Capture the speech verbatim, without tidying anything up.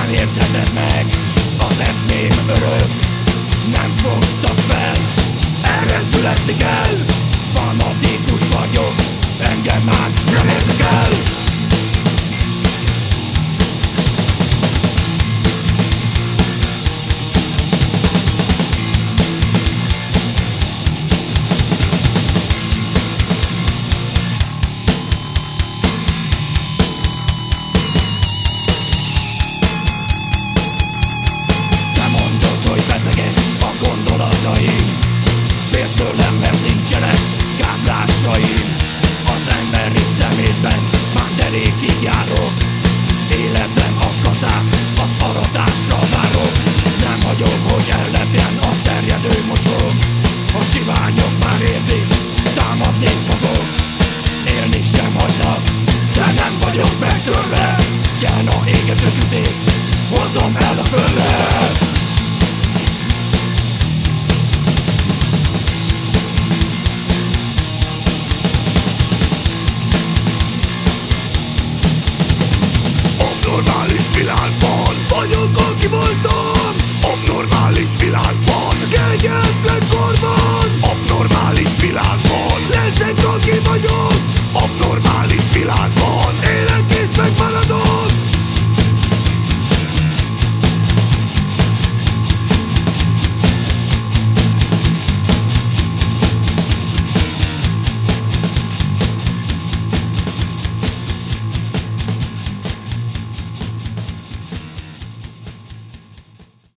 nem értheted meg, az eszmém örök. Nem fogtak fel, erre születni kell. Fanatikus vagyok, engem más nem érdekel. Félsz tőlem, mert nincsenek gáblásaim. Az emberi szemétben már derékig járok.